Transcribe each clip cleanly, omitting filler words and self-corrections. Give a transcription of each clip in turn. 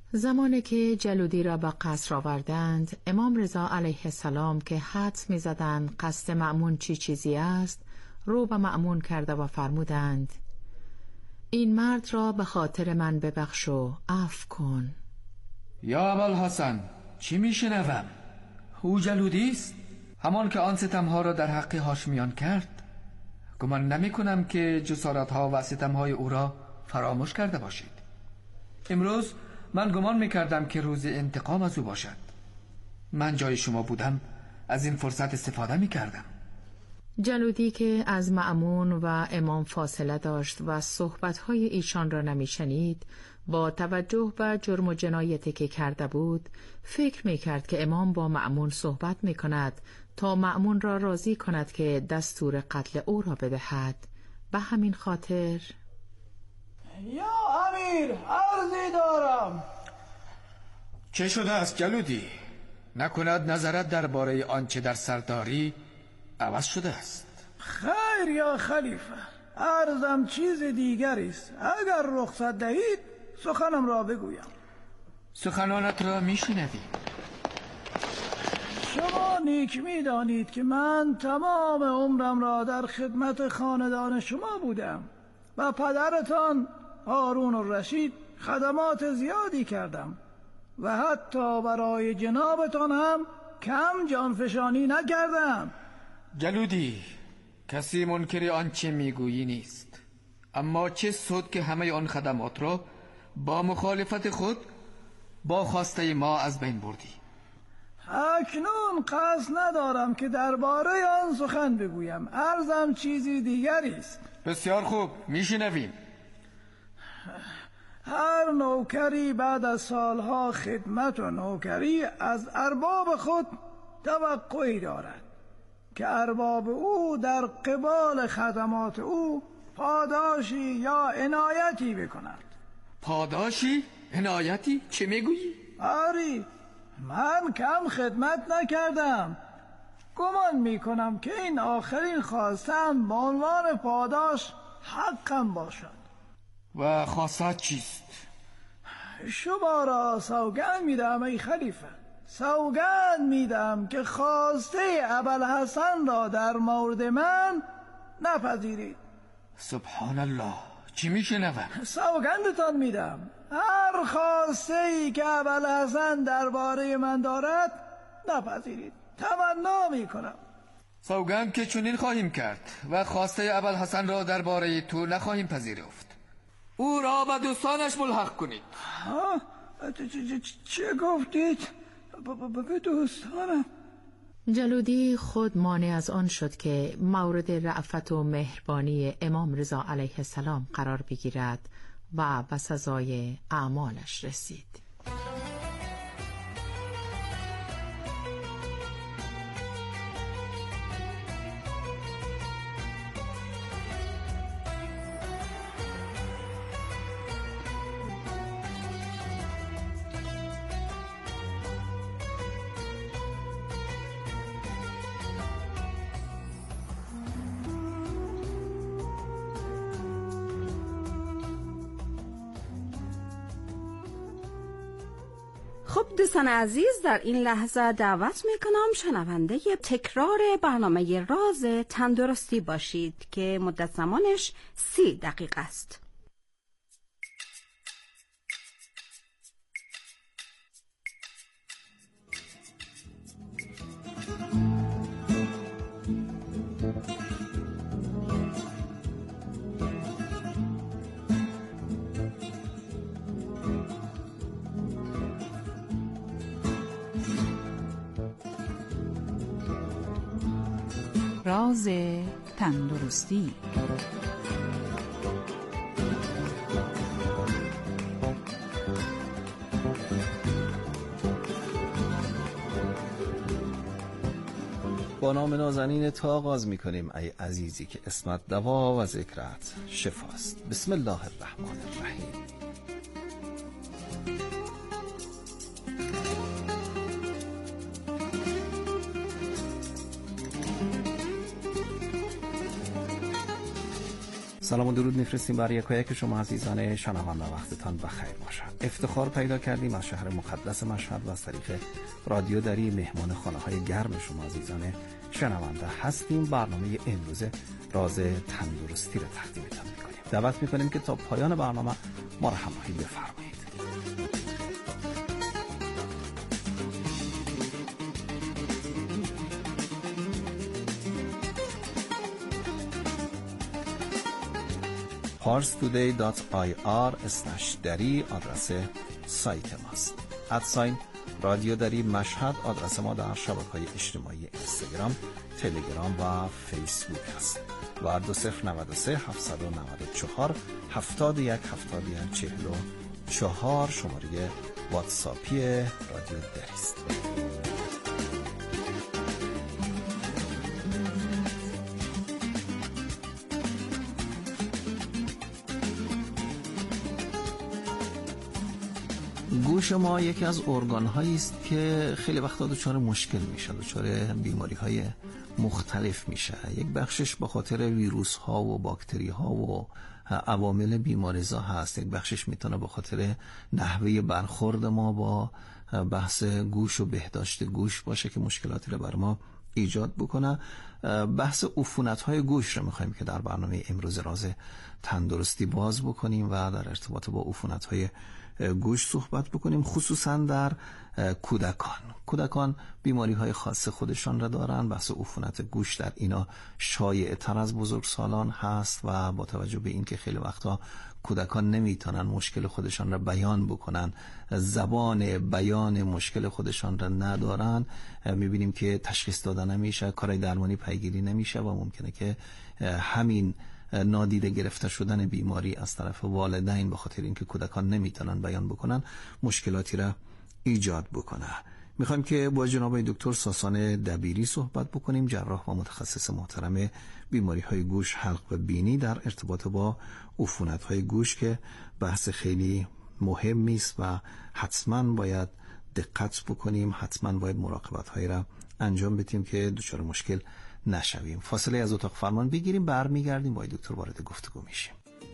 زمانی که جلودی را به قصر آوردند، امام رضا علیه السلام که حدس می‌زدند قصد مأمون چیزی است، رو به مأمون کرده و فرمودند: این مرد را به خاطر من ببخش و عفو کن. یا ابوالحسن، چی میشنوم؟ او جلودی است، همان که آن ستمها را در حق هاشمیان کرد. گمان نمی کنم که جسارت‌ها و ستم‌های او را فراموش کرده باشید. امروز من گمان میکردم که روز انتقام از او باشد. من جای شما بودم از این فرصت استفاده میکردم. جلودی که از مأمون و امام فاصله داشت و صحبت‌های ایشان را نمی‌شنید، با توجه به جرم و جنایتی که کرده بود، فکر می‌کرد که امام با مأمون صحبت می‌کند تا مأمون را راضی کند که دستور قتل او را بدهد. به همین خاطر: یا امیر، عرضی دارم. چه شده است جلودی؟ نکند نظرت درباره آنچه در سر داری عوض شده است؟ خیر یا خلیفه، عرضم چیز دیگری است. اگر رخصت دهید سخنم را بگویم. سخنانت را میشنویم. شما نیک میدانید که من تمام عمرم را در خدمت خاندان شما بودم و پدرتان هارون الرشید خدمات زیادی کردم و حتی برای جنابتان هم کم جانفشانی نکردم. جلودی، کسی منکر آنچه میگویی نیست، اما چه سود که همه آن خدمات را با مخالفت خود با خواسته ما از بین بردی. اکنون قصد ندارم که درباره آن سخن بگویم، عرضم چیزی دیگری است. بسیار خوب، میشنویم. هر نوکری بعد از سالها خدمت و نوکری از ارباب خود توقعی دارد که ارباب او در قبال خدمات او پاداشی یا عنایتی بکند. پاداشی؟ عنایتی؟ چه میگویی؟ آری، من کم خدمت نکردم. گمان میکنم که این آخرین خواستم به عنوان پاداش حقم باشد. و خواست چیست؟ شما را سوگند میدم ای خلیفه، سوگند میدم که خواسته ابوالحسن را در مورد من نپذیرید. سبحان الله، چی میشنوم؟ سوگندتان میدم هر خواسته ای که ابوالحسن درباره من دارد نپذیرید. تمنا میکنم. سوگند که چنین خواهیم کرد و خواسته ابوالحسن را درباره تو نخواهیم پذیرفت. او را به دوستانش ملحق کنید. چه گفتید؟ به دوستانم؟ جلودی خود مانع از آن شد که مورد رأفت و مهربانی امام رضا علیه السلام قرار بگیرد و به سزای اعمالش رسید. خب دوستان عزیز، در این لحظه دعوت میکنم شنونده تکرار برنامه راز تندرستی باشید که مدت زمانش 30 دقیقه است. راز تندرستی. با نام نازنین تا آغاز می‌کنیم ای عزیزی که اسمت دوا و ذکرت شفاست. بسم الله الرحمن الرحیم. سلام و درود میفرستیم برای یکایک شما عزیزان شنونده. وقتتان بخیر باشد. افتخار پیدا کردیم از شهر مقدس مشهد و از طریق رادیو دری مهمان خانه‌های گرم شما عزیزان شنونده هستیم. برنامه امروز راز تندرستی را تقدیمتان می‌کنیم. دعوت می‌کنیم که تا پایان برنامه ما را همراهی بفرمایید. parstoday.ir/dari آدرس سایت ماست. ادساین رادیو دری مشهد آدرس ما در شبکه‌های اجتماعی اینستاگرام، تلگرام و فیسبوک است. و 2093 794 71 71 44 شماره واتساپی رادیو دری است. گوش ما یکی از ارگان‌هایی است که خیلی وقتا دچار مشکل میشه، دچار بیماری‌های مختلف میشه. یک بخشش به خاطر ویروس‌ها و باکتری‌ها و عوامل بیماری‌زا هست، یک بخشش میتونه به خاطر نحوه برخورد ما با بحث گوش و بهداشت گوش باشه که مشکلاتی رو بر ما ایجاد بکنه. بحث عفونت‌های گوش رو می‌خوایم که در برنامه امروز راز تندرستی باز بکنیم و در ارتباط با عفونت‌های گوش صحبت بکنیم، خصوصا در کودکان بیماری‌های خاص خودشان را دارن. بحث عفونت گوش در اینا شایع تر از بزرگسالان هست و با توجه به اینکه خیلی وقتا کودکان نمیتونن مشکل خودشان را بیان بکنن، زبان بیان مشکل خودشان را ندارن، میبینیم که تشخیص دادن نمیشه، کارهای درمانی پیگیری نمیشه و ممکنه که همین نادیده گرفته شدن بیماری از طرف والدین به خاطر اینکه کودکان نمیتونن بیان بکنن مشکلاتی را ایجاد بکنه. میخوایم که با جناب دکتر ساسان دبیری صحبت بکنیم، جراح و متخصص محترم بیماری های گوش، حلق و بینی در ارتباط با عفونت های گوش که بحث خیلی مهمی است و حتما باید دقت بکنیم، حتما باید مراقبت هایی را انجام بدیم که دچار مشکل نشویم. فاصله از اتاق فرمان بگیریم، برمیگردیم با دکتر وارد گفتگو میشیم.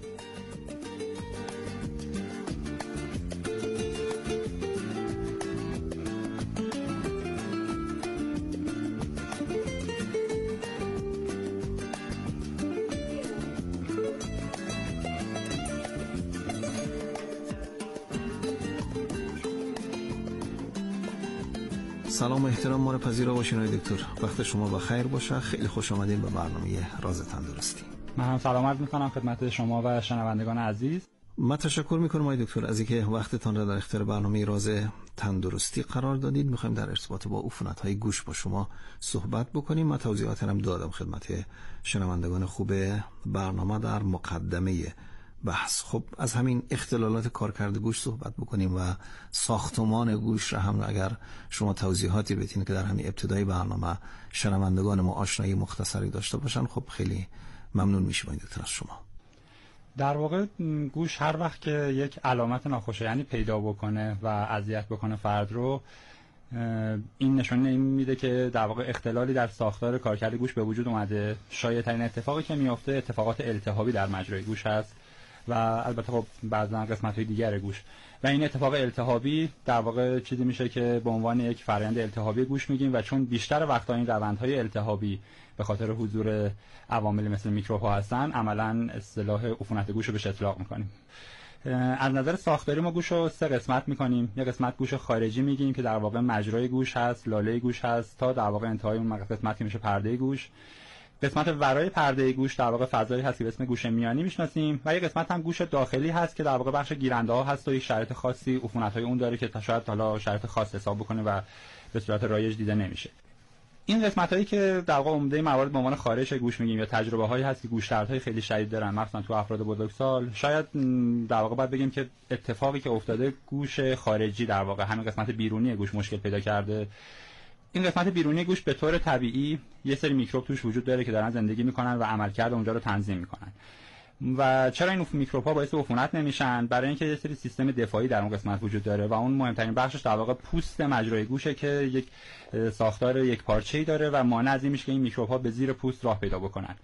سلام و احترام ما رو پذیرا باشین دکتر. وقت شما بخیر باشه. خیلی خوش آمدین به برنامه راز تندرستی. من هم سلام عرض می‌کنم خدمت شما و شنوندگان عزیز. من تشکر می‌کنم دکتر از اینکه وقتتان را در اختیار برنامه راز تندرستی قرار دادید. می‌خوایم در ارتباط با عفونت‌های گوش با شما صحبت بکنیم. من توضیحاتی هم دادم خدمت شنوندگان خوب برنامه در مقدمه بحث. خب از همین اختلالات کارکرد گوش صحبت بکنیم و ساختمان گوش را هم اگر شما توضیحاتی بدین که در همین ابتدای برنامه شنوندگان ما آشنایی مختصری داشته باشن، خب خیلی ممنون میشم دکتر از شما. در واقع گوش هر وقت که یک علامت ناخوشایندی پیدا بکنه و اذیت بکنه فرد رو، این نشانه این میده که در واقع اختلالی در ساختار کارکرد گوش به وجود اومده. شایع‌ترین اتفاقی که میفته اتفاقات التهابی در مجرای گوش هست و البته خب بعضا قسمت‌های دیگر گوش. و این اتفاق التهابی در واقع چیزی میشه که به عنوان یک فرآیند التهابی گوش میگیم و چون بیشتر وقتا این روندهای التهابی به خاطر حضور عوامل مثل میکروب‌ها هستن، عملاً اصطلاح عفونت گوش رو بهش اطلاق میکنیم. از نظر ساختاری ما گوش رو سه قسمت میکنیم. یک قسمت گوش خارجی میگیم که در واقع مجرای گوش هست، لاله گوش هست تا در واقع انتهای اون قسمتی میشه پرده گوش. قسمت ورای پرده گوش در واقع فضایی هست که به اسم گوش میانی میشناسیم و یک قسمت هم گوش داخلی هست که در واقع بخش گیرنده ها هست و یک شرایط خاصی عفونت‌های اون داره که شاید حالا شرایط خاص حساب بکنه و به صورت رایج دیده نمیشه. این قسمت‌هایی که در واقع عمده موارد به عنوان خارش گوش میگیم یا تجربه‌هایی هست که گوش دردهای خیلی شدید دارن، مثلا تو افراد بزرگسال، شاید در واقع باید بگیم که اتفاقی که افتاده گوش خارجی در واقع همین قسمت بیرونی گوش مشکل پیدا کرده. این قسمت بیرونی گوش به طور طبیعی یه سری میکروب توش وجود داره که دارن زندگی میکنن و عملکرد اونجا رو تنظیم میکنن. و چرا این میکروب‌ها باعث عفونت نمیشن؟ برای اینکه یه سری سیستم دفاعی در اون قسمت وجود داره و اون مهمترین بخشش در واقع پوست مجرای گوشه که یک ساختار یک پارچه‌ای داره و مانع از این میشه که این میکروب‌ها به زیر پوست راه پیدا بکنن.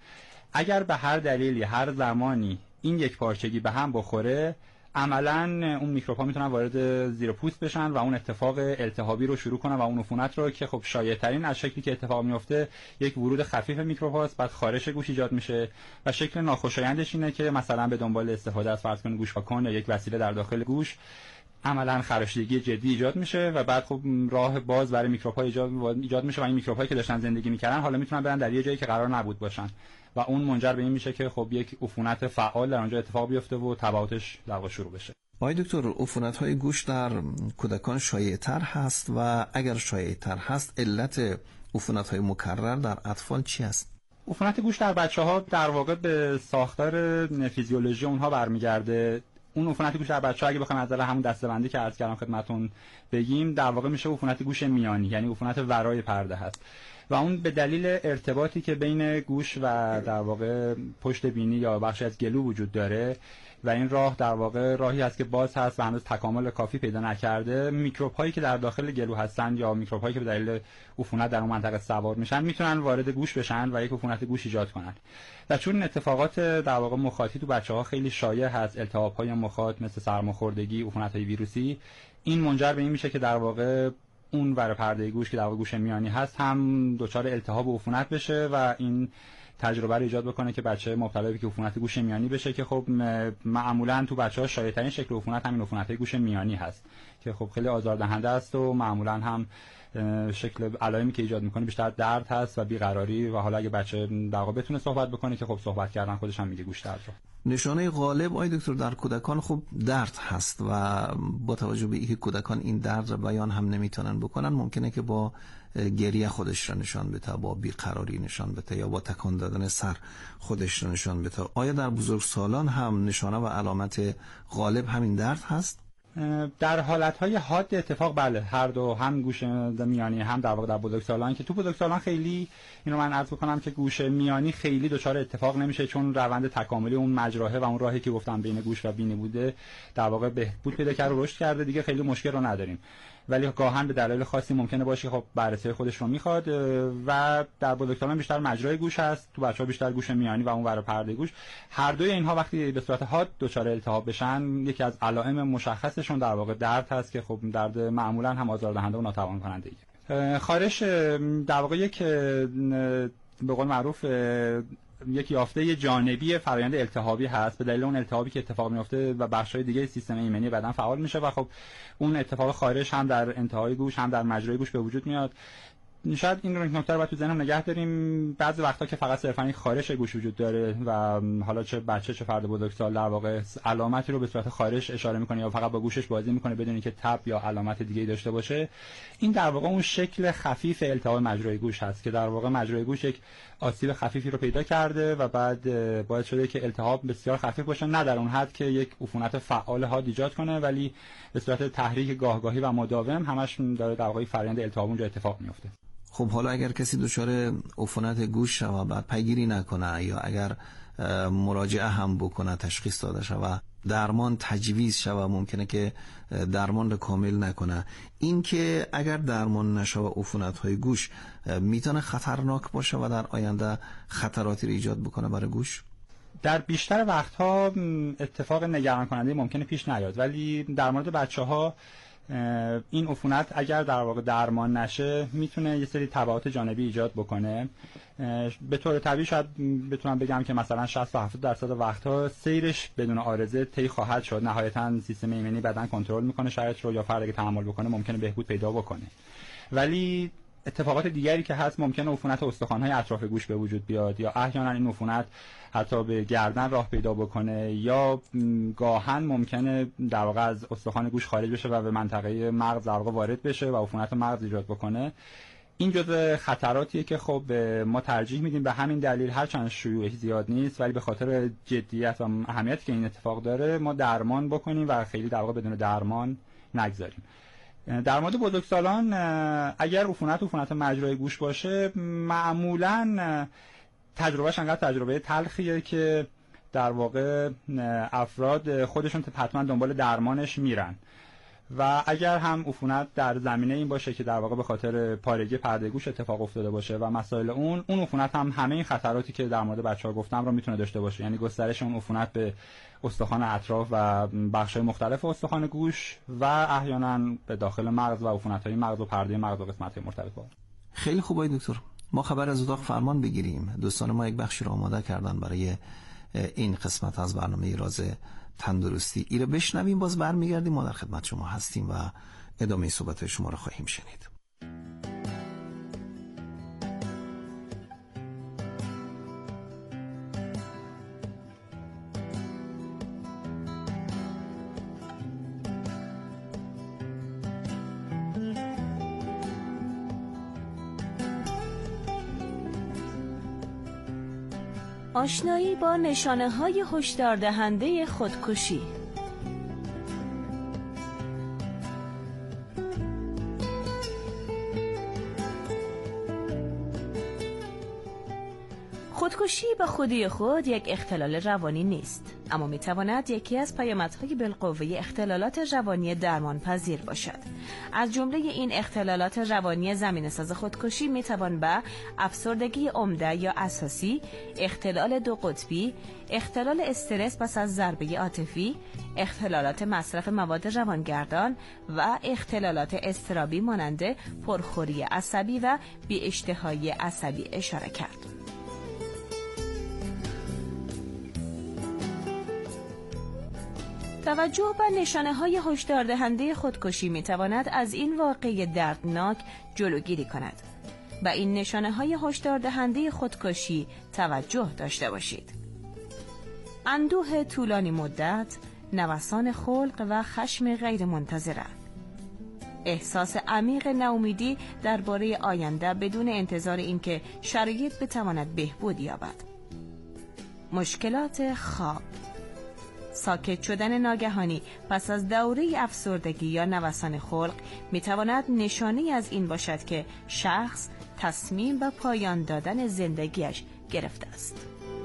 اگر به هر دلیلی هر زمانی این یک پارچگی به هم بخوره، عملاً اون میکروب‌ها میتونن وارد زیر پوست بشن و اون اتفاق التهابی رو شروع کنن و اون عفونت رو که خب شایع‌ترین از شکلی که اتفاق میفته یک ورود خفیف میکروب‌هاست، بعد خارش گوش ایجاد میشه و شکل ناخوشایندش اینه که مثلا به دنبال استفاده از فرض کنید گوش پاکن یا یک وسیله در داخل گوش عملاً خراشیدگی جدی ایجاد میشه و بعد خب راه باز برای میکروب‌ها ایجاد میشه و این میکروب‌هایی که داشتن زندگی میکردن حالا میتونن برن در یه جایی که قرار نبود باشن و اون منجر به این میشه که خب یک عفونت فعال در اونجا اتفاق بیفته و تبعاتش در واقع شروع بشه. آقای دکتر، عفونت‌های گوش در کودکان شایع‌تر هست و اگر شایع‌تر هست علت عفونت‌های مکرر در اطفال چی است؟ عفونت گوش در بچه‌ها در واقع به ساختار فیزیولوژی اونها برمیگرده. اون عفونت گوش در بچه‌ها اگه بخوایم از نظر همون دسته‌بندی که عرض کردم خدمتتون بگیم، در واقع میشه عفونت گوش میانی، یعنی عفونت ورای پرده هست و اون به دلیل ارتباطی که بین گوش و در واقع پشت بینی یا بخشی از گلو وجود داره و این راه در واقع راهی هست که باز هست و هنوز تکامل کافی پیدا نکرده. میکروب هایی که در داخل گلو هستن یا میکروب هایی که به دلیل عفونت در اون منطقه سوار میشن میتونن وارد گوش بشن و یک عفونت گوش ایجاد کنن و چون اتفاقات در واقع مخاطی تو بچه‌ها خیلی شایع هست، التهاب های مخاط مثل سرماخوردگی، عفونت های ویروسی، این منجر به این میشه که در واقع اون ور پرده گوش که در واقع گوش میانی هست هم دچار التهاب و عفونت بشه و این تجربه رو ایجاد بکنه که بچه مبتلا به عفونت گوش میانی بشه که خب معمولا تو بچه‌ها شایع‌ترین شکل عفونت همین عفونت‌های گوش میانی هست که خب خیلی آزاردهنده است و معمولا هم شکل علائمی که ایجاد میکنه بیشتر درد هست و بیقراری و حالا اگه بچه در واقع بتونه صحبت بکنه که خب صحبت کردن خودش هم میگه گوش درد رو. نشانه غالب آقای دکتر در کودکان خب درد هست و با توجه به اینکه کودکان این درد رو بیان هم نمیتونن بکنن، ممکنه که با گریه خودش را نشان بده، با بیقراری نشان بده یا با تکان دادن سر خودش را نشان بده. آیا در بزرگسالان هم نشانه و علامت غالب همین درد هست؟ در حالتهای حاد اتفاق بله، هر دو، هم گوش میانی هم در واقع در بزرگسالان، که تو بزرگسالان خیلی اینو من عرض بکنم که گوش میانی خیلی دچار اتفاق نمیشه چون روند تکاملی اون مجراها و اون راهی که گفتم بین گوش و بینی بوده در واقع بهبود پیدا کرده و رشد کرده، دیگه خیلی مشکل رو نداریم. ولی گاهن به دلایل خاصی ممکنه باشه خب بررسی خودش رو میخواد و در بزرگسالان بیشتر مجرای گوش هست، تو بچه‌ها بیشتر گوش میانی و اون ور پرده گوش. هر دوی اینها وقتی به صورت حاد دچار التهاب بشن، یکی از علائم مشخصشون در واقع درد هست که خب درد معمولا هم آزاردهنده و ناتوان کننده ایه. خارش در واقع یک به قول معروف یک یافته جانبی فرآیند التهابی هست. به دلیل اون التهابی که اتفاق میفته و بخش‌های دیگه سیستم ایمنی بدن فعال میشه و خب اون اتفاق خارش هم در انتهای گوش هم در مجرای گوش به وجود میاد. شاید این نکته رو باید تو ذهنمون نگه داریم. بعضی وقتا که فقط صرفاً یک خارش گوش وجود داره و حالا چه بچه چه فرد بزرگسال در واقع علامتی رو به صورت خارش اشاره میکنه یا فقط با گوشش بازی میکنه بدون اینکه تب یا علامت دیگه‌ای داشته باشه، این در واقع اون شکل خفیف التهاب مجرای گوش هست که در واقع مجرای گوش یک آسیب خفیفی رو پیدا کرده و بعد باعث شده که التهاب بسیار خفیف باشه، نه در اون حد که یک عفونت فعال حاد ایجاد کنه، ولی به صورت تحریک گاهگاهی و مداوم همش داره در واقع فرآیند التهاب اونجا اتفاق میفته. خب حالا اگر کسی دچار عفونت گوش شود و بعد پیگیری نکنه یا اگر مراجعه هم بکنه، تشخیص داده شود، درمان تجویز شود، ممکنه که درمان رو کامل نکنه. این که اگر درمان نشود عفونت‌های گوش میتونه خطرناک باشه و در آینده خطراتی رو ایجاد بکنه برای گوش؟ در بیشتر وقتها اتفاق نگران کننده ممکنه پیش نیاد، ولی در مورد بچه‌ها این عفونت اگر در واقع درمان نشه میتونه یه سری تبعات جانبی ایجاد بکنه. به طور طبیعی شاید بتونم بگم که مثلا 60 تا 70% وقتها سیرش بدون عارضه طی خواهد شد. نهایتاً سیستم ایمنی بدن کنترل میکنه شرایط رو یا فرد اگه تحمل بکنه ممکنه بهبود پیدا بکنه. ولی اتفاقات دیگری که هست، ممکنه عفونت استخوان‌های اطراف گوش به وجود بیاد یا احیانا این عفونت حتی به گردن راه پیدا بکنه یا گاهن ممکنه در واقع از استخوان گوش خارج بشه و به منطقه مغز در واقع وارد بشه و عفونت مغز ایجاد بکنه. این جزء خطراتیه که خب ما ترجیح میدیم به همین دلیل، هرچند شیوعش زیاد نیست ولی به خاطر جدیت و اهمیتی که این اتفاق داره ما درمان بکنیم و خیلی در واقع بدون درمان نگذاریم. در مورد بزرگسالان اگر عفونت مجرای گوش باشه، معمولاً تجربهش انقدر تجربه تلخیه که در واقع افراد خودشون حتما دنبال درمانش میرن و اگر هم عفونت در زمینه این باشه که در واقع به خاطر پارگی پرده گوش اتفاق افتاده باشه و مسائل اون عفونت هم همه این خطراتی که در مورد بچه‌ها گفتم رو میتونه داشته باشه، یعنی گسترش اون عفونت به استخوان اطراف و بخش‌های مختلف استخوان گوش و احیانا به داخل مغز و عفونت‌های مغز و پرده مغز و قسمت‌های مرتبط با. خیلی خوبه دکتر، ما خبر از اتاق فرمان بگیریم. دوستان ما یک بخشی رو آماده کردن برای این قسمت از برنامه راز تندرستی. ایره بشنویم، باز برمیگردیم. ما در خدمت شما هستیم و ادامه صحبت شما رو خواهیم شنید. آشنایی با نشانه‌های هشدار دهنده خودکشی. خودکشی به خودی خود یک اختلال روانی نیست، اما میتواند یکی از پیامدهای بالقوه اختلالات روانی درمان پذیر باشد. از جمله این اختلالات روانی زمینه‌ساز خودکشی میتوان به افسردگی عمده یا اساسی، اختلال دو قطبی، اختلال استرس پس از ضربه عاطفی، اختلالات مصرف مواد روانگردان و اختلالات اضطرابی مانند پرخوری عصبی و بی‌اشتهایی عصبی اشاره کرد. توجه به نشانه‌های هشدار دهنده خودکشی می‌تواند از این واقعه دردناک جلوگیری کند. به این نشانه‌های هشدار دهنده خودکشی توجه داشته باشید: اندوه طولانی مدت، نوسان خلق و خشم غیر منتظره، احساس عمیق ناامیدی درباره آینده بدون انتظار اینکه شرایط بتواند بهبود یابد، مشکلات خواب، ساکت شدن ناگهانی پس از دوره افسردگی یا نوسان خلق میتواند نشانه از این باشد که شخص تصمیم به پایان دادن زندگیش گرفته است.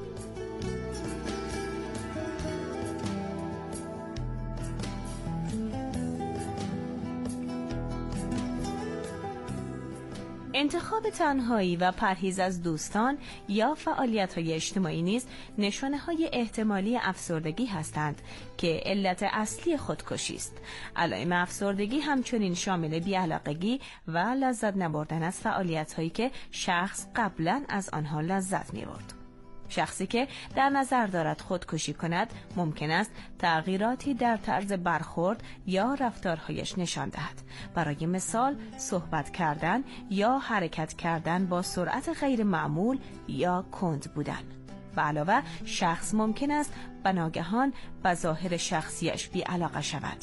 انتخاب تنهایی و پرهیز از دوستان یا فعالیت‌های اجتماعی نیز نشانه‌های احتمالی افسردگی هستند که علت اصلی خودکشی است. علائم افسردگی همچنین شامل بی‌علاقگی و لذت نبردن از فعالیت‌هایی که شخص قبلاً از آنها لذت می‌برد. شخصی که در نظر دارد خودکشی کند ممکن است تغییراتی در طرز برخورد یا رفتارهایش نشان دهد. برای مثال صحبت کردن یا حرکت کردن با سرعت غیر معمول یا کند بودن. به علاوه شخص ممکن است به ناگهان به ظاهر شخصیش بی علاقه شود.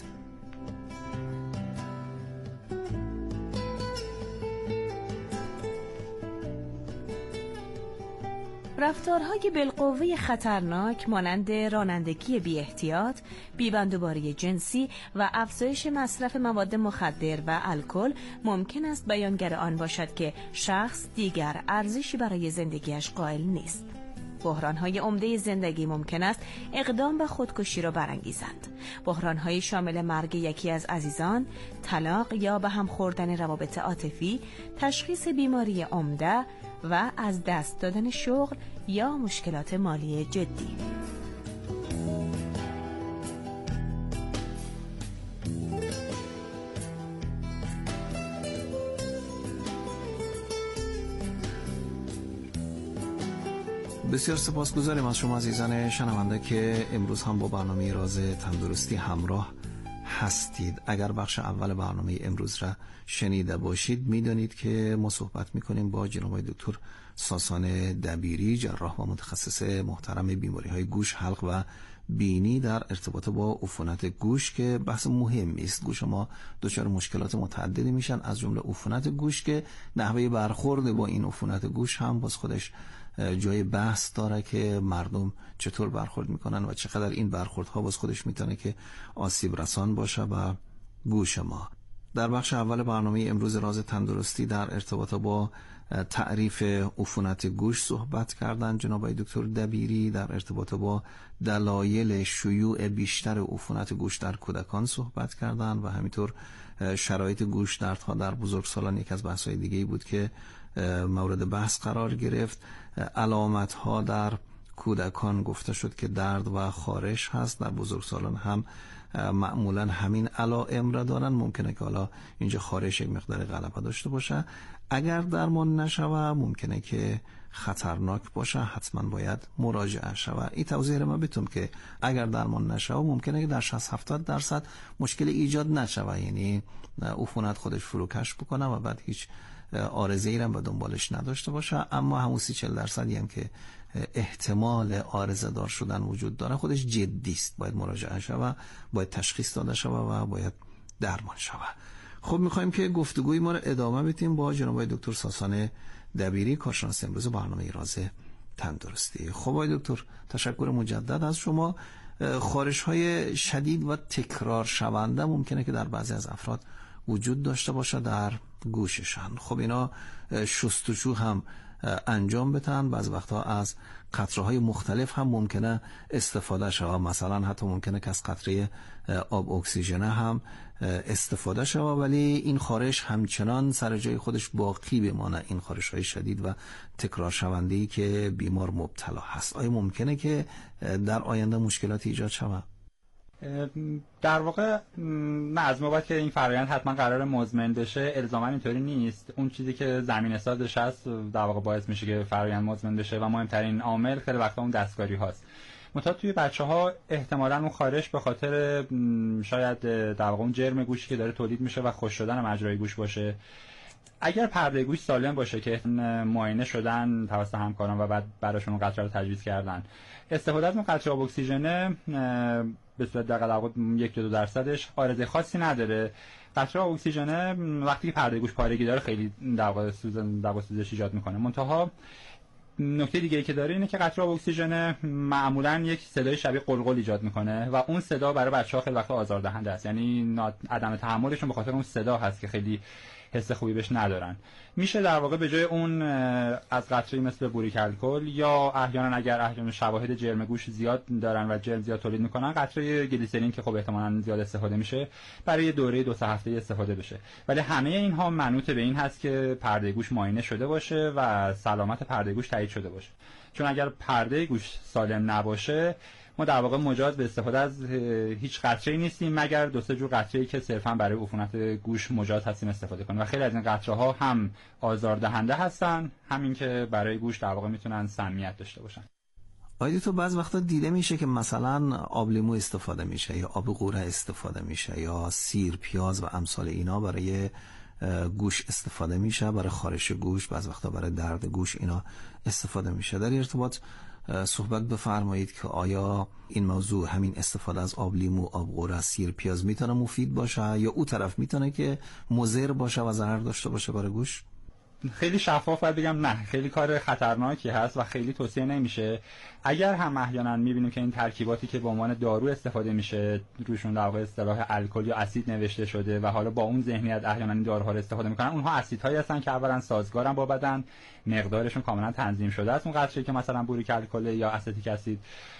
رفتارهای بالقوه خطرناک مانند رانندگی بی احتیاط، بی‌بندوباری جنسی و افزایش مصرف مواد مخدر و الکل ممکن است بیانگر آن باشد که شخص دیگر ارزشی برای زندگیش قائل نیست. بحران‌های عمده زندگی ممکن است اقدام به خودکشی را برانگیزند. بحران‌های شامل مرگ یکی از عزیزان، طلاق یا به هم خوردن روابط عاطفی، تشخیص بیماری عمده و از دست دادن شغل یا مشکلات مالی جدی. بسیار سپاسگزاریم از شما عزیزان شنونده که امروز هم با برنامه راز تندرستی همراه هستید. اگر بخش اول برنامه امروز را شنیده باشید میدانید که ما صحبت میکنیم با جناب دکتر ساسان دبیری، جراح و متخصص محترم بیماری‌های گوش، حلق و بینی در ارتباط با عفونت گوش که بحث مهمی است. گوش ما دچار مشکلات متعددی میشن، از جمله عفونت گوش که نحوه برخورد با این عفونت گوش هم باز خودش جای بحث داره که مردم چطور برخورد میکنن و چقدر این برخوردها باز خودش میتونه که آسیب رسان باشه و گوش ما. در بخش اول برنامه امروز راز تندرستی در ارتباط با تعریف عفونت گوش صحبت کردن جناب آقای دکتر دبیری. در ارتباط با دلایل شیوع بیشتر عفونت گوش در کودکان صحبت کردن و همینطور شرایط گوش دردها در بزرگسالان یک از بحث‌های دیگه‌ای بود که مورد بحث قرار گرفت. علامت‌ها در کودکان گفته شد که درد و خارش هست، در بزرگسالان هم معمولا همین علائم را دارن. ممکنه که حالا اینجا خارش یک مقدار غلبه داشته باشه، اگر درمان نشوه ممکنه که خطرناک باشه، حتما باید مراجعه شوه. این توضیح رو من بتونم که اگر درمان نشوه ممکنه که در 60-70% مشکل ایجاد نشوه، یعنی عفونت خودش فروکش بکنه و بعد هیچ عارضه ای هم به دنبالش نداشته باشه، اما همون 30-40% هم که احتمال عارضه دار شدن وجود داره خودش جدی است، باید مراجعه شوه، باید تشخیص داده شوه و باید درمان شوه. خب میخوایم که گفتگوی ما رو ادامه بدیم با جناب آقای دکتر ساسان دبیری، کارشناس امروز برنامه راز تندرستی. خب آقای دکتر، تشکر مجدد از شما. خارش‌های شدید و تکرار شونده ممکنه که در بعضی از افراد وجود داشته باشه در گوششان. خب اینا شستشو هم انجام بدن، بعض وقتا از قطره‌های مختلف هم ممکنه استفاده شود، مثلا حتی ممکنه که از قطره آب اکسیژن هم استفاده شود، ولی این خارش همچنان سر جای خودش باقی بمانه، این خارش‌های شدید و تکرار شونده‌ای که بیمار مبتلا هست. آیا ممکنه که در آینده مشکلاتی ایجاد شود؟ در واقع نه، از موقعی که این فرآیند حتما قرار مزمن بشه الزاما اینطوری نیست. اون چیزی که زمینه سازش هست در واقع باعث میشه که فرآیند مزمن بشه و مهمترین عامل خیلی وقتا اون دستکاری هاست. مثلا توی بچه‌ها احتمالاً اون خارش به خاطر شاید در واقع اون جرم گوشی که داره تولید میشه و خشک شدن مجرای گوش باشه. اگر پرده گوش سالم باشه که معاینه شدن توسط همکاران و بعد براشون قطره رو تجویز کردن، استفاده از قطره آب اکسیژن به صورت دقیق 1-2% عارضه خاصی نداره. قطره آب اکسیژن وقتی که پرده گوش پارگی داره خیلی در واقع سوزش ایجاد میکنه. منتها نکته دیگه‌ای که داره اینه که قطره آب اکسیژن معمولاً یک صدای شبیه قلقل ایجاد میکنه و اون صدا برای بچه‌ها خیلی وقتا آزاردهنده است، یعنی عدم تحملشون به خاطر اون صدا هست که خیلی حس خوبی بهش ندارن. میشه در واقع به جای اون از قطره‌ای مثل بوریک الکل یا احیانا اگر شواهد جرم گوش زیاد دارن و جرم زیاد تولید میکنن، قطره گلیسرین که خب احتمالاً زیاد استفاده میشه برای دوره 2-3 هفته استفاده بشه. ولی همه اینها منوط به این هست که پرده گوش معاینه شده باشه و سلامت پرده گوش تایید شده باشه. چون اگر پرده گوش سالم نباشه ما در واقع مجاز به استفاده از هیچ قطره‌ای نیستیم مگر 2-3 جور قطره‌ای که صرفاً برای عفونت گوش مجاز هستیم استفاده کنیم و خیلی از این قطره‌ها هم آزاردهنده هستن، همین که برای گوش در واقع میتونن سمیت داشته باشن. آیا تو بعض وقتا دیده میشه که مثلا آب لیمو استفاده میشه یا آب قوره استفاده میشه یا سیر، پیاز و امثال اینا برای گوش استفاده میشه، برای خارش گوش، بعض وقتا برای درد گوش اینا استفاده میشه. در ارتباط صحبت بفرمایید که آیا این موضوع، همین استفاده از آب لیمو، آب قوره، سیر، پیاز میتونه مفید باشه یا اون طرف میتونه که مضر باشه و ضرر داشته باشه برای گوش؟ خیلی شفاف باید بگم نه، خیلی کار خطرناکی هست و خیلی توصیه نمیشه. اگر هم احیانا میبینیم که این ترکیباتی که به عنوان دارو استفاده میشه روشون در واقع اصطلاح الکل یا اسید نوشته شده و حالا با اون ذهنیت احیانا این داروها رو استفاده میکنن، اونها اسیدهایی هستن که اولا سازگارن با بدن، مقدارشون کاملا تنظیم شده است، اون قطره‌ای که مثلا بوریک الکل یا استیک اسید،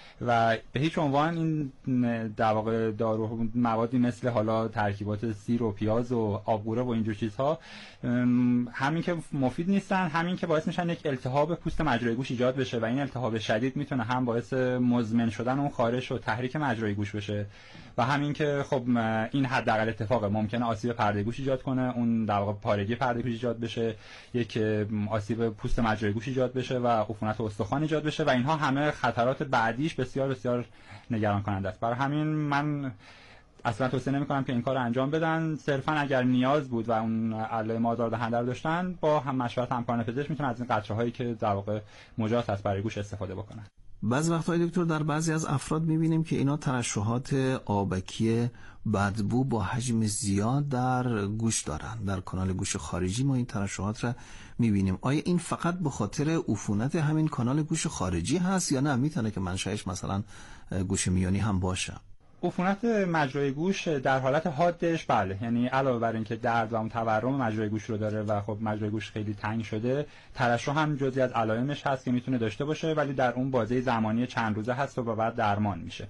و به هیچ عنوان این در واقع دارو موادی مثل حالا ترکیبات سیر و پیاز و آبگوره و اینجور چیزها همین که مفید نیستن، همین که باعث میشن یک التهاب پوست مجرای گوش ایجاد بشه و این التهاب شدید میتونه هم باعث مزمن شدن اون خارش و تحریک مجرای گوش بشه و همین که خب این حداقل اتفاقه، ممکنه آسیب پرده گوش ایجاد کنه، اون در واقع پارگی پرده گوش ایجاد بشه، یک آسیب پوست مجرای گوش ایجاد بشه و عفونت استخوان ایجاد بشه و اینها همه خطرات بعدیش بسیار بسیار نگران کننده است. برای همین من اصلا توصیه نمی‌کنم که این کار رو انجام بدن. صرفا اگر نیاز بود و اون علائم آزاردهنده رو داشتن با هم مشورت همکاران پزشک میتونن از این قطره‌هایی که در واقع مجاز هست برای گوش استفاده بکنن. بعض وقت‌ها دکتر در بعضی از افراد می‌بینیم که اینا ترشحات آبکی بدبو با حجم زیاد در گوش دارن. در کانال گوش خارجی ما این ترشحات را می‌بینیم. آیا این فقط به خاطر عفونت همین کانال گوش خارجی هست یا نه میتونه که منشأش مثلا گوش میانی هم باشه؟ عفونت مجرای گوش در حالت حادش بله، یعنی علاوه بر اینکه درد و اون تورم مجرای گوش رو داره و خب مجرای گوش خیلی تنگ شده، ترشح هم جزئی از علائمش هست که میتونه داشته باشه، ولی در اون بازه زمانی چند روزه هست و بعد درمان میشه.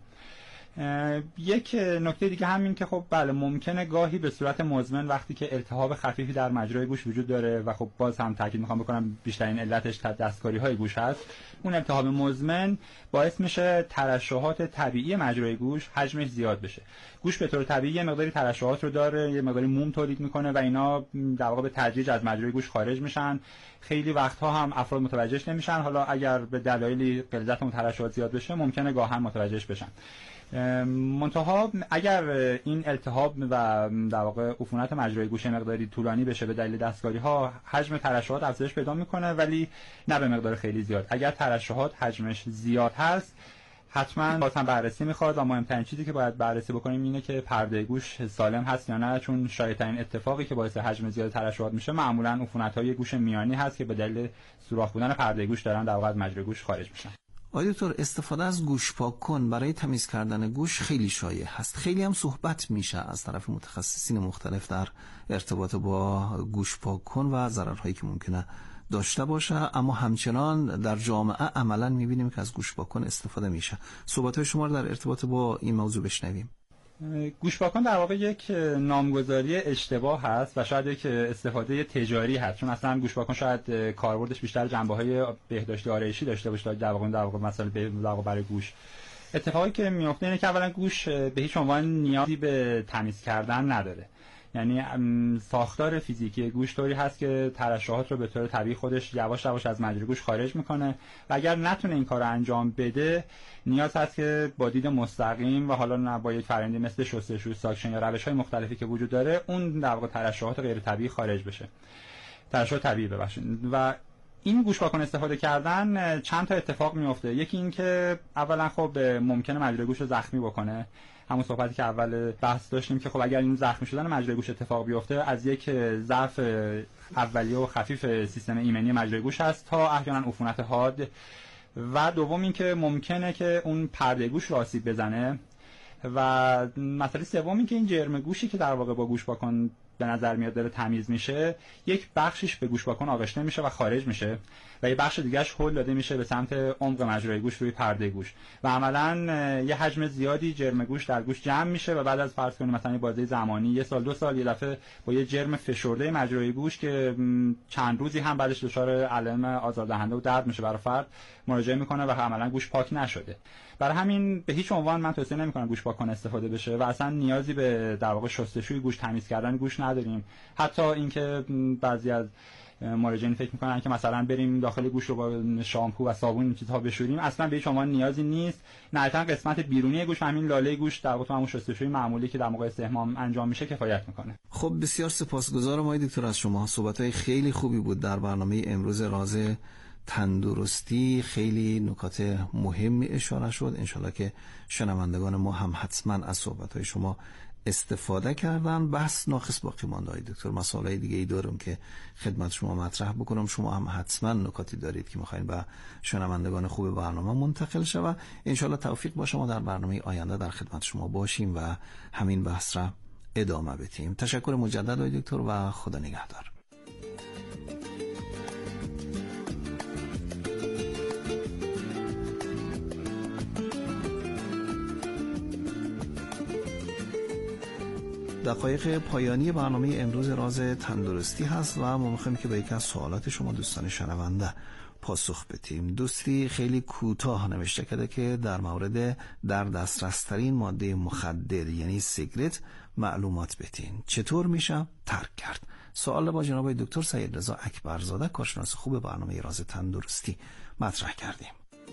یک نکته دیگه همین که خب بله ممکنه گاهی به صورت مزمن وقتی که التهاب خفیفی در مجرای گوش وجود داره و خب باز هم تاکید میخوام بکنم بیشترین علتش دستکاری های گوش هست، اون التهاب مزمن باعث میشه ترشحات طبیعی مجرای گوش حجمش زیاد بشه. گوش به طور طبیعی یه مقداری ترشحات رو داره، یه مقداری موم تولید میکنه و اینا در واقع به تدریج از مجرای گوش خارج میشن. خیلی وقتها هم افراد متوجهش نمیشن، حالا اگر به دلایلی غلظت اون ترشحات زیاد بشه ممکنه گاهن متوجهش بشن. منتها اگر این التهاب و در واقع عفونت مجرای گوش مقداری طولانی بشه به دلیل دستکاری ها، حجم ترشحات افزایش پیدا میکنه، ولی نه به مقدار خیلی زیاد. اگر ترشحات حجمش زیاد هست حتما بازم بررسی میخواد و مهمترین چیزی که باید بررسی بکنیم اینه که پرده گوش سالم هست یا نه، چون شایع‌ترین اتفاقی که باعث حجم زیاد ترشحات میشه معمولا عفونت‌های گوش میانی هست که به دلیل سوراخ بودن پرده گوش دارن در واقع از مجرای گوش خارج میشن. آقای دکتر، استفاده از گوش پاک کن برای تمیز کردن گوش خیلی شایع هست، خیلی هم صحبت میشه از طرف متخصصین مختلف در ارتباط با گوش پاک کن و ضررهایی که ممکنه داشته باشه، اما همچنان در جامعه عملا میبینیم که از گوش پاک کن استفاده میشه. صحبت‌های شما رو در ارتباط با این موضوع بشنویم. گوش پاک کن در واقع یک نامگذاری اشتباه هست و شاید یک استفاده تجاری هست، چون اصلا گوش پاک کن شاید کاربردش بیشتر جنبه‌های بهداشتی آرایشی داشته باشه در واقع مثلا برای گوش. اتفاقی که میفته اینه که اولا گوش به هیچ عنوان نیازی به تمیز کردن نداره، یعنی ساختار فیزیکی گوش طوری هست که ترشحات رو به طور طبیعی خودش یواش یواش از مجرای گوش خارج میکنه و اگر نتونه این کار رو انجام بده نیاز هست که با دید مستقیم و حالا نه با یک فرآیندی مثل شستشو، ساکشن یا روش‌های مختلفی که وجود داره اون در واقع ترشحات غیر طبیعی خارج بشه. ترشحات طبیعی ببخشید. و این گوش پاک کن استفاده کردن چند تا اتفاق میفته. یکی این که اولا خب ممکنه مجرای گوش رو زخمی بکنه، همون صحبتی که اول بحث داشتیم که خب اگر این زخمی شدن مجرای گوش اتفاق بیفته از یک ضعف اولیه و خفیف سیستم ایمنی مجرای گوش هست تا احیانا عفونت حاد، و دوم این که ممکنه که اون پرده گوش رو آسیب بزنه، و مسئله سوم این که این جرم گوشی که در واقع با گوش پاک کن به نظر میاد داره تمیز میشه، یک بخشش به گوش پاک کن آغشته میشه و خارج میشه و یه بخش دیگه‌اش هل داده میشه به سمت عمق مجرای گوش روی پرده گوش و عملاً یه حجم زیادی جرم گوش در گوش جمع میشه و بعد از فرض کنیم مثلا بازه زمانی 1 سال 2 سال یه دفعه با یه جرم فشرده مجرای گوش که چند روزی هم بعدش دچار علائم آزاردهنده و درد میشه برای فرد مراجعه میکنه و عملاً گوش پاک نشده. برای همین به هیچ عنوان من توصیه نمی‌کنم گوش پاک کن استفاده بشه و اصلا نیازی به در واقع شستشوی گوش، تمیز کردن گوش نداریم. حتی اینکه بعضی از مراجعین فکر می‌کنن که مثلا بریم داخل گوش رو با شامپو و صابون این چیزها بشوریم، اصلا به هیچ عنوان نیازی نیست. نهایتاً قسمت بیرونی گوش، همین لاله گوش در واقع همون شستشوی معمولی که در موقع استحمام انجام میشه کفایت می‌کنه. خب بسیار سپاسگزارم آقای دکتر از شما. صحبت‌های خیلی خوبی بود در برنامه امروز راز تندرستی، خیلی نکات مهمی اشاره شد. انشالله که شنوندگان ما هم حتما از صحبت‌های شما استفاده کردن. بحث ناقص باقی مانده های دکتر، مسائل دیگه ای دارم که خدمت شما مطرح بکنم، شما هم حتما نکاتی دارید که میخواین به شنوندگان خوب برنامه منتقل شود. انشالله توفیق باشه ما در برنامه آینده در خدمت شما باشیم و همین بحث را ادامه بدیم. تشکر مجدد آقای دکتر و خدا نگهدار. دقایق پایانی برنامه امروز راز تندرستی هست و ما می‌خوایم که به یکی از سوالات شما دوستان شنونده پاسخ بدیم. دوستی خیلی کوتاه نوشته کرده که در مورد در دسترس ترین ماده مخدر یعنی سیگرت معلومات بدین، چطور میشه ترک کرد؟ سوال با جناب دکتر سیدرضا اکبرزاده کارشناس خوب برنامه راز تندرستی مطرح کردیم.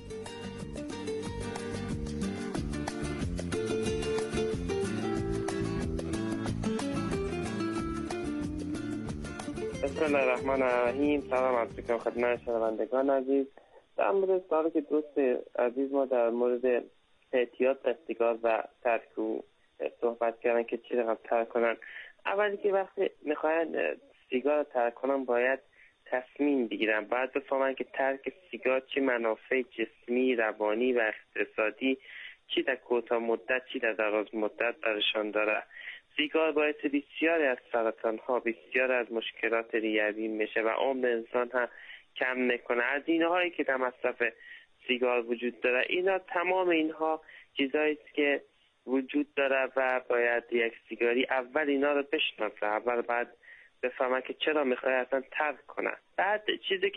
بسم الله الرحمن الرحیم. سلام عرض می‌کنم خدمت شنوندگان عزیز. در مورد سوالی که دوست عزیز ما در مورد اعتیاد به سیگار و ترک رو صحبت کردن که چی ترک کنن، اولی که وقتی میخواین سیگار رو ترک کنن باید تصمیم بگیرن، باید بفهمن که ترک سیگار چه منافع جسمی، روانی و اقتصادی چی در کوتاه مدت چی در دراز مدت برشان داره. سیگار باعث بسیاری از سرطان ها، بسیاری از مشکلات ریوی میشه و عمر انسان هم کم میکنه. از اینهایی که در مصرف سیگار وجود داره، تمام اینها چیزایی است که وجود داره و باید یک سیگاری اول اینا رو بشناسه، اول بعد بفهمه که چرا میخواد اصلا ترک کنه. بعد چیزی